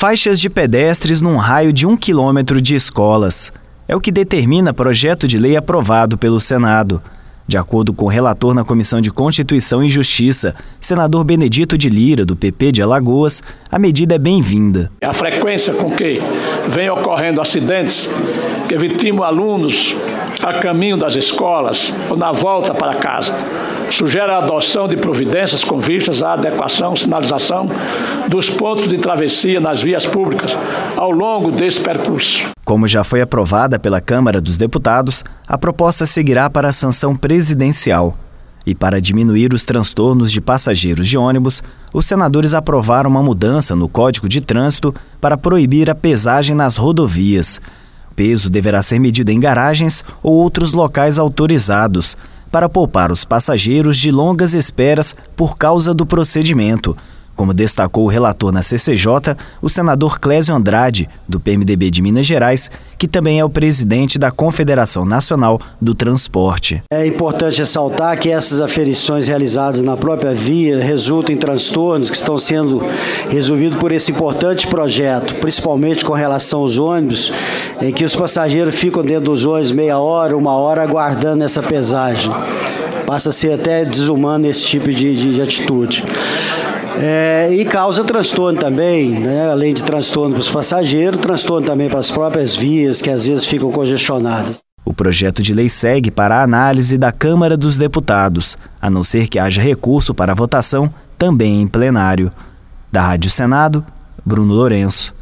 Faixas de pedestres num raio de 1 quilômetro de escolas. É o que determina projeto de lei aprovado pelo Senado. De acordo com o relator na Comissão de Constituição e Justiça, senador Benedito de Lira, do PP de Alagoas, a medida é bem-vinda. A frequência com que vem ocorrendo acidentes que vitimam alunos a caminho das escolas ou na volta para casa sugere a adoção de providências com vistas à adequação, sinalização dos pontos de travessia nas vias públicas ao longo desse percurso. Como já foi aprovada pela Câmara dos Deputados, a proposta seguirá para a sanção presidencial. E para diminuir os transtornos de passageiros de ônibus, os senadores aprovaram uma mudança no Código de Trânsito para proibir a pesagem nas rodovias. O peso deverá ser medido em garagens ou outros locais autorizados, para poupar os passageiros de longas esperas por causa do procedimento, como destacou o relator na CCJ, o senador Clésio Andrade, do PMDB de Minas Gerais, que também é o presidente da Confederação Nacional do Transporte. É importante ressaltar que essas aferições realizadas na própria via resultam em transtornos que estão sendo resolvidos por esse importante projeto, principalmente com relação aos ônibus, em que os passageiros ficam dentro dos ônibus meia hora, 1 hora, aguardando essa pesagem. Passa a ser até desumano esse tipo de atitude. E causa transtorno também, né? Além de transtorno para os passageiros, transtorno também para as próprias vias, que às vezes ficam congestionadas. O projeto de lei segue para a análise da Câmara dos Deputados, a não ser que haja recurso para a votação também em plenário. Da Rádio Senado, Bruno Lourenço.